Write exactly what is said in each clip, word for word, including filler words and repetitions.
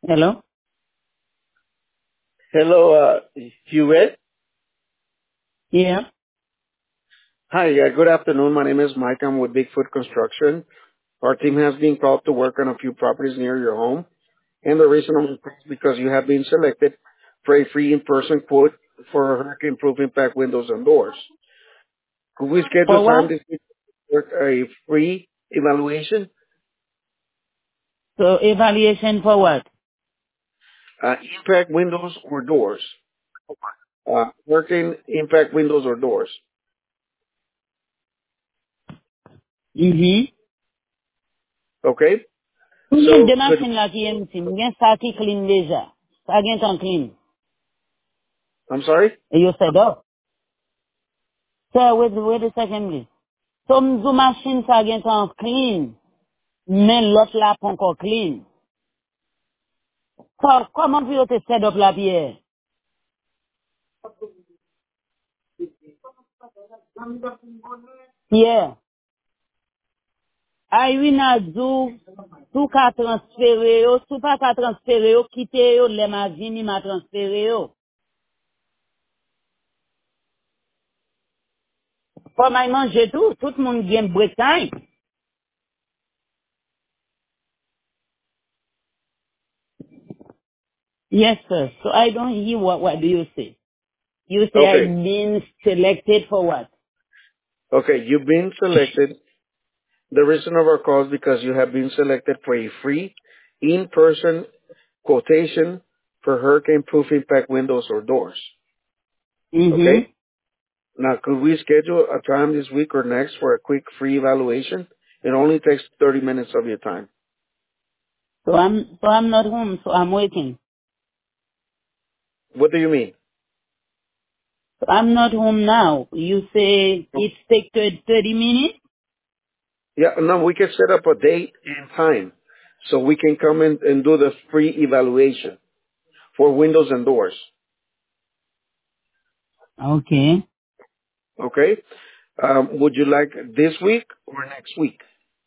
Hello? Hello, uh, Hewitt. Yeah. Hi, uh, good afternoon. My name is Mike. I'm with Bigfoot Construction. Our team has been called to work on a few properties near your home. And the reason I'm calling is because you have been selected for a free in-person quote for hurricane-proof impact windows and doors. Could we schedule For time what? this week for a free evaluation? So evaluation for what? Uh, impact windows or doors? Uh, hurricane impact windows or doors? Mm-hmm. Okay? Mwen So, de could, machin la ki yon ti, mwen sa ki clean deja. Sa gen tan clean. I'm sorry? E yo set up. So wait, wait a second please. So mzou machin sa gen tan clean. Men lot la pon ko clean. So, koman pi yo te set up la piye? Yeah. Ay wina zou, sou ka transfere yo, sou pa ka transfere yo, kite yo, le ma vini ma transfere yo. For may manje tou, tout moun gen break time. Yes, sir. So I don't hear what, what do you say? You say I Okay. been selected for what? Okay, you've been selected. The reason of our call is because you have been selected for a free in-person quotation for hurricane-proof impact windows or doors. Mm-hmm. Okay? Now, could we schedule a time this week or next for a quick free evaluation? It only takes thirty minutes of your time. So I'm, so I'm not home, so I'm waiting. What do you mean? So I'm not home now. You say it's take thir- thirty minutes? Yeah, no, we can set up a date and time so we can come in and do the free evaluation for windows and doors. Okay. Okay? Um, would you like this week or next week?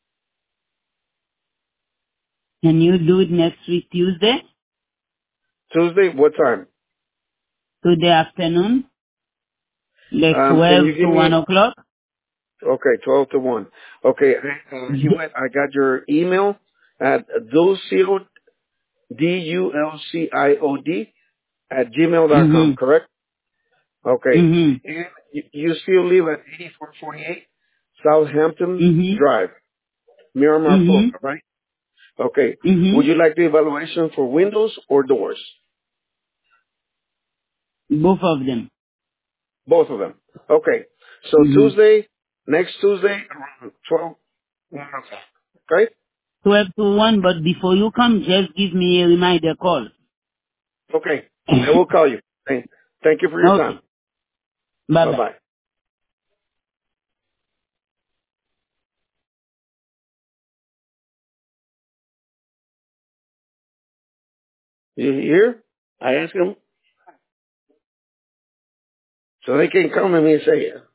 Can you do it next week, Tuesday? Tuesday, what time? Tuesday afternoon? Like Um, can twelve you to give one me, o'clock? okay, twelve to one. Okay, uh, Hewitt, I got your email at dulciod, D U L C I O D, at gmail dot com, Mm-hmm. correct? Okay. Mm-hmm. And you, you still live at eighty-four forty-eight Southampton Mm-hmm. Drive, Miramar, Florida, Mm-hmm. right? Okay. Would you Mm-hmm. like the evaluation for windows or doors? Both of them. Both of them. Okay. So Mm-hmm. Tuesday, next Tuesday, around twelve, one o'clock. Okay? twelve to one, but before you come, just give me a reminder call. Okay. I will call you. Thank thank you for your time. Okay. Bye-bye. Bye-bye. You hear? I ask them so they can come to me and say,